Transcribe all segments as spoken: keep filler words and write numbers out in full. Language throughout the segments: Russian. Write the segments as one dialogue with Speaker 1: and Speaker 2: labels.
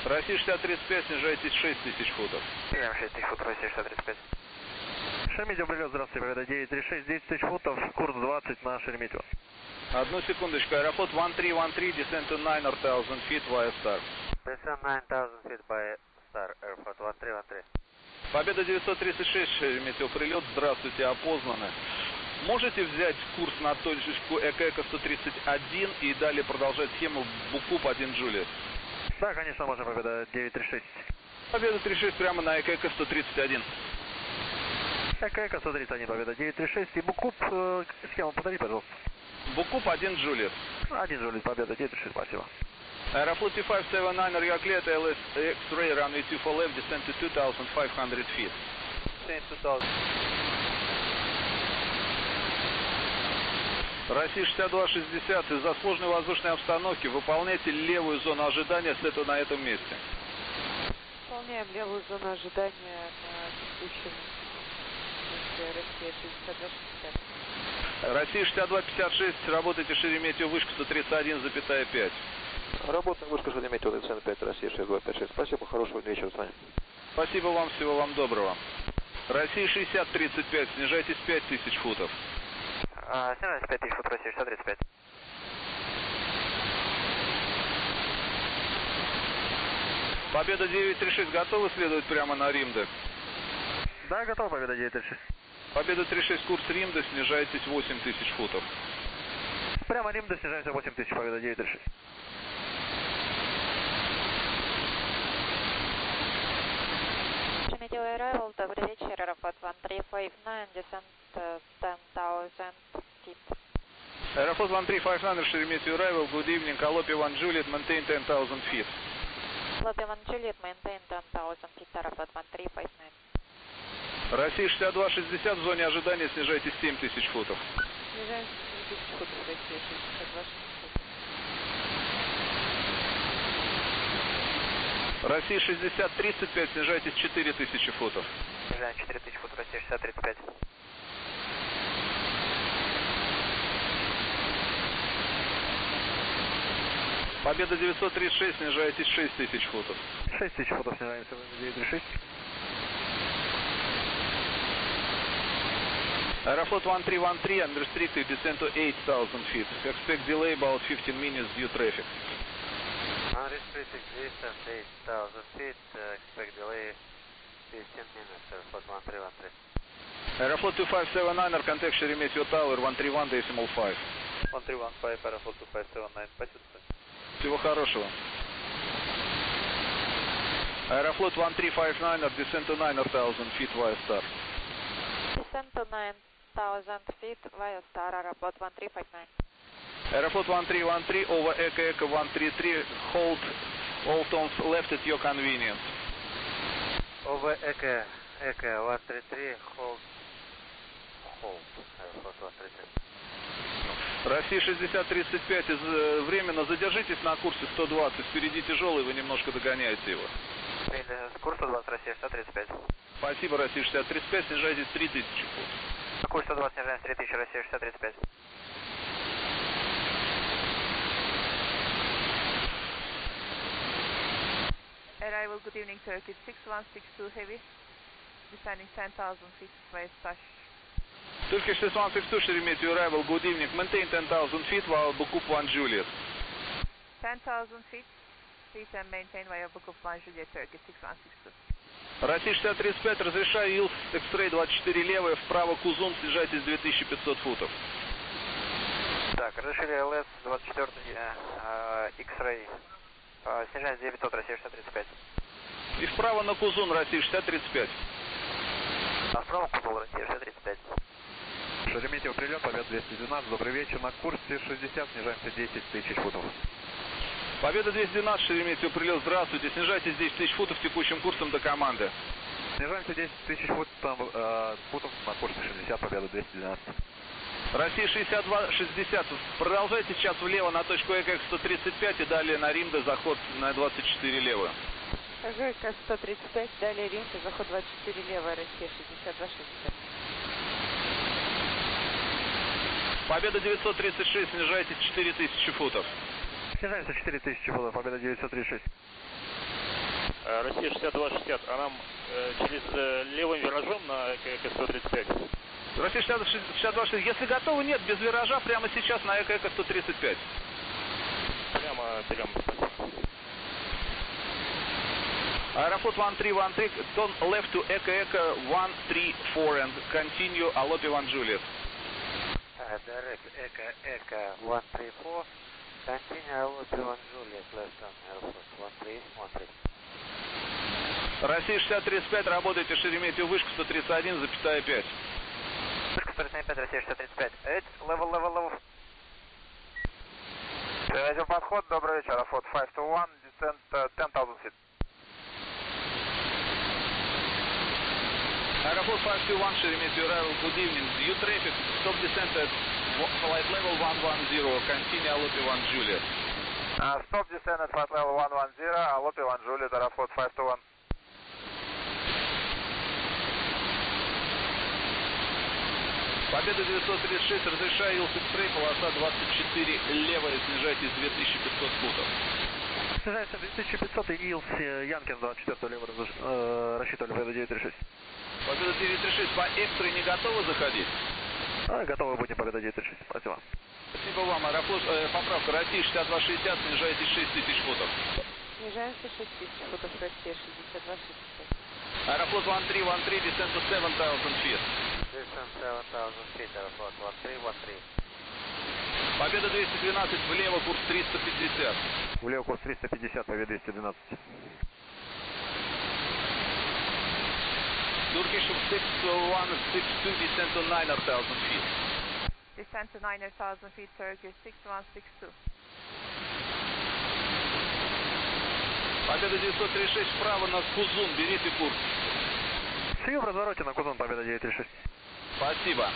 Speaker 1: Россия шестьдесят тридцать пять, снижайтесь шесть тысяч футов.
Speaker 2: Прием шесть тысяч футов, Россия шестьдесят тридцать пять.
Speaker 3: Шереметьево, прилет, здравствуйте, победа девять три шесть, десять тысяч футов, курс двадцать на Шереметьево.
Speaker 1: Одну секундочку, аэрофлот one three one three, descent to nine thousand feet via Star.
Speaker 2: Descent nine thousand feet by Star, Airflot one three one three.
Speaker 1: Победа девятьсот тридцать шесть, Шереметьево, прилет, здравствуйте, опознаны. Можете взять курс на точку ЭКЭКО сто тридцать один и далее продолжать схему Букуп один Джулиет?
Speaker 3: Да, конечно, можно, победа девять три шесть.
Speaker 1: Победа тридцать шесть прямо на ЭКЭКО сто тридцать один.
Speaker 3: ЭКЭКО сто тридцать один, победа девять три шесть. И Букуп, э, схему повтори, пожалуйста.
Speaker 1: Букуп один Джулиет.
Speaker 3: один Джулиет, победа девять три шесть, спасибо.
Speaker 1: Аэрофлот two five seven nine, you are cleared, эл эс X-ray, runway two four left, descent to two thousand five hundred feet.
Speaker 2: two thousand.
Speaker 1: Россия шестьдесят два шестьдесят, из-за сложной воздушной обстановки выполняйте левую зону ожидания с этого на этом месте.
Speaker 4: Выполняем левую зону ожидания на текущем месте Россия шестьдесят два шестьдесят.
Speaker 1: Россия шестьдесят два пятьдесят шесть, работайте Шереметьево, вышка сто тридцать один и пять.
Speaker 3: Работаем, вышка Шереметьево, тридцать пять, Россия шестьдесят два пятьдесят шесть. Спасибо, хорошего вечера с вами.
Speaker 1: Спасибо вам, всего вам доброго. Россия шестьдесят тридцать пять, снижайтесь пять тысяч футов.
Speaker 2: А, снижайтесь пять тысяч футов, Россия шестьдесят тридцать пять.
Speaker 1: Победа девять три шесть, готовы следовать прямо на Римде?
Speaker 3: Да, готов, победа девять три шесть.
Speaker 1: Победа три шесть, курс Римде, снижайтесь восемь тысяч футов.
Speaker 3: Прямо Римде, снижаемся восемь тысяч, победа девять три шесть.
Speaker 4: Шереметьево Arrival, добрый вечер, Аэрофлот one three five nine, descent uh, ten thousand feet.
Speaker 1: Аэрофлот one three five nine, Шереметьево Arrival, good evening, Calliope one Juliet, maintain ten thousand feet.
Speaker 4: Calliope one Juliet, maintain ten thousand feet, Аэрофлот one three five nine.
Speaker 1: Россия шестьдесят два шестьдесят, в зоне ожидания снижайтесь семь тысяч футов.
Speaker 4: Снижаемся семь тысяч футов, Россия шестьдесят два шестьдесят.
Speaker 1: Россия шестьдесят тридцать пять, снижайтесь четыре тысячи футов.
Speaker 2: Снижаем четыре тысячи футов, Россия шестьдесят тридцать пять.
Speaker 1: Победа девятьсот тридцать шесть, снижайтесь шесть тысяч футов.
Speaker 3: шесть тысяч футов, снижаемся девять три шесть.
Speaker 1: Аэрофлот one three one three, unrestricted, descent to eight thousand feet. Expect delay about fifteen minutes due traffic.
Speaker 2: Unrestricted distance eight thousand feet, uh, expect delay fifteen minutes, Airflot one three one three.
Speaker 1: Аэрофлот two five seven nine, contact Шереметьево Tower one three one decimal five.
Speaker 2: one three one five, Airflot two five seven nine, спасибо.
Speaker 1: Всего хорошего. Аэрофлот one three five nine, descent to nine thousand feet via Star.
Speaker 4: Descent to nine thousand feet via Star, Aeroфлот one three five nine.
Speaker 1: Airflot one three one three over Echo Echo one three three, hold all tones left at your convenience.
Speaker 2: Over Echo Echo one three three, hold, hold, Airflot one three three.
Speaker 1: Россия шестьдесят тридцать пять, из, э, временно задержитесь на курсе сто двадцать, впереди тяжелый, вы немножко догоняете его.
Speaker 2: С курса двадцать, Россия шестьдесят тридцать пять.
Speaker 1: Спасибо, Россия шестьдесят тридцать пять, снижайтесь три тысячи фут.
Speaker 2: Курс сто двадцать, снижаемся три тысячи, Россия шестьдесят тридцать пять.
Speaker 4: Arrival, good evening, Turkish six one six two heavy, descending ten thousand feet via Stash.
Speaker 1: Turkish six one six two, Шереметьево Arrival, good evening, maintain ten thousand feet while Bukub one Juliet.
Speaker 4: ten thousand feet, please and maintain via Bukub one Juliet, Turkish six one six two.
Speaker 1: Россия шестьдесят тридцать пять, разрешаю Илс, X-Ray двадцать четыре левая, вправо Кузун, снижайтесь две тысячи пятьсот футов.
Speaker 2: Так, разрешили эл эс двадцать четыре, э, X-Ray, э, снижаемся девять пятьсот, Россия шестьдесят тридцать пять.
Speaker 1: И вправо на Кузун, Россия шестьдесят тридцать пять.
Speaker 2: А вправо Кузул, Россия шестьдесят тридцать пять.
Speaker 3: Шереметьево, прилет, победа двести двенадцать, добрый вечер, на курсе шестьдесят, снижаемся десять тысяч футов.
Speaker 1: Победа двести двенадцать, Шереметьево, прилет, здравствуйте, снижайтесь десять тысяч футов текущим курсом до команды.
Speaker 3: Снижаемся десять тысяч футов, э, футов на курсе шестьдесят, победа двести двенадцать.
Speaker 1: Россия шестьдесят два шестьдесят, продолжайте сейчас влево на точку ЭКЭК сто тридцать пять и далее на Римде заход на двадцать четыре левую.
Speaker 4: ЭКЭК сто тридцать пять, далее Римде, заход двадцать четыре левая, Россия шестьдесят два шестьдесят.
Speaker 1: Победа девятьсот тридцать шесть, снижайтесь четыре тысячи футов.
Speaker 3: Снижаемся четыре тысячи футов, победа девятьсот тридцать шесть.
Speaker 5: Россия шестьдесят два шестьдесят, а нам э, через э, левым виражом на ЭК сто тридцать пять.
Speaker 1: Россия шестьдесят два шестьдесят. Если готовы, нет, без виража прямо сейчас на ЭК сто тридцать пять.
Speaker 5: Прямо берем, спасибо.
Speaker 1: Аэрофлот one three one three, turn left to Echo Echo one three four and continue Alope one Juliet.
Speaker 2: Uh, direct Echo Echo one three four, continue Alope one Juliet, left on Aeroflot one three one three.
Speaker 1: Россия шестьдесят тридцать пять, работайте Шереметьево, вышка сто тридцать один, запятая пять.
Speaker 2: Вышка сто тридцать пять, Россия шестьдесят тридцать пять. Эдь, level, level, level. Переводим подход, добрый вечер, Аэрофлот five two one, descent uh, ten thousand feet.
Speaker 1: Aeroфлот five two one, Шереметьево, arrival, good evening. View traffic, stop descent at flight level one one zero, continue Alope one Juliet.
Speaker 2: Uh, stop descent at flight level one one zero, Alope one Juliet, Aeroflot five two one.
Speaker 1: Победа девятьсот тридцать шесть, разрешаю Илс X-Ray, полоса двадцать четыре левая, снижайтесь две тысячи пятьсот футов.
Speaker 3: Снижается две тысячи пятьсот и Илс Янкин двадцать четыре лево э, рассчитывали Победа девять три шесть.
Speaker 1: Победа девять три шесть, по экстре не готовы заходить?
Speaker 3: А, готовы будем Победа девять три шесть, спасибо.
Speaker 1: Спасибо вам, Аэрофлот, э, поправка, Россия шестьдесят два шестьдесят, снижайтесь шесть тысяч футов.
Speaker 4: Снижаемся шесть тысяч футов, Россия шестьдесят два шестьдесят.
Speaker 1: Аэрофлот one three one three, descent to seven thousand feet.
Speaker 2: Descent seven thousand feet, Aeroflot one three one three.
Speaker 1: Победа двести двенадцать, влево, курс триста пятьдесят.
Speaker 3: Влево курс триста пятьдесят, Победа двести двенадцать.
Speaker 1: Turkish six one six two, descent to nine thousand feet.
Speaker 4: Descent to nine thousand feet, Turkish six one six two.
Speaker 1: Победа девятьсот тридцать шесть, вправо на Кузун, берите курс.
Speaker 3: See you в развороте на Кузун, Победа девять три шесть.
Speaker 1: Спасибо.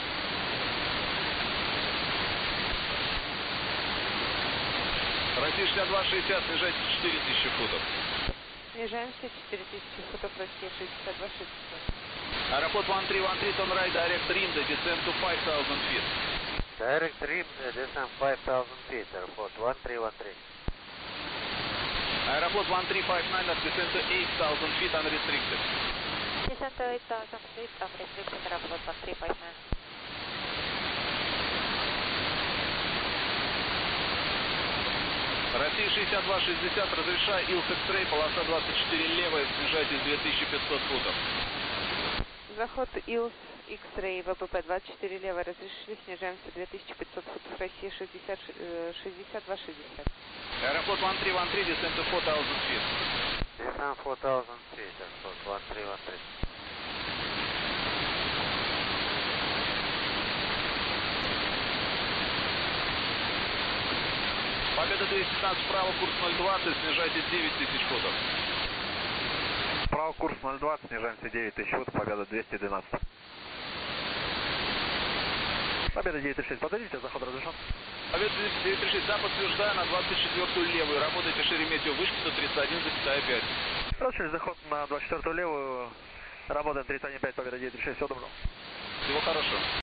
Speaker 1: Россия шестьдесят два шестьдесят, снижайтесь четыре тысячи футов.
Speaker 4: Снижаемся четыре тысячи футов, Россия шестьдесят два шестьдесят.
Speaker 1: Аэрофлот one three one three, turn right, direct Римда, descent to five thousand feet.
Speaker 2: Direct Rimda, descent five thousand feet, Aeroflot one three one three.
Speaker 1: Аэрофлот one three five nine, descent to eight thousand feet, unrestricted.
Speaker 6: Descent to eight thousand feet, unrestricted, Aeroflot one three five nine.
Speaker 1: Россия шестьдесят два шестьдесят, разрешаю Илс X-Ray, полоса двадцать четыре левая, снижайтесь две тысячи пятьсот футов.
Speaker 4: Заход Илс X-Ray, ВПП двадцать четыре левая, разрешили, снижаемся две тысячи пятьсот футов, Россия шестьдесят, шестьдесят два шестьдесят.
Speaker 1: Аэрофлот one three one three, descent to four thousand feet.
Speaker 2: Descent four thousand feet, Aeroflot one three one three.
Speaker 1: Победа двести пятнадцать, вправо, курс ноль двадцать, снижайтесь девять тысяч футов.
Speaker 3: Вправо курс ноль двадцать, снижаемся девять тысяч футов, Победа двести двенадцать. Победа девять три шесть, подойдите, заход разрешен.
Speaker 1: Победа девять три шесть, да, подтверждаю, на двадцать четвёртую левую, работайте Шереметьево, вышка сто тридцать один, пять.
Speaker 3: Разрешили заход на двадцать четвёртую левую, работаем тридцать один пять, Победа девять три шесть, всего доброго.
Speaker 1: Всего хорошего.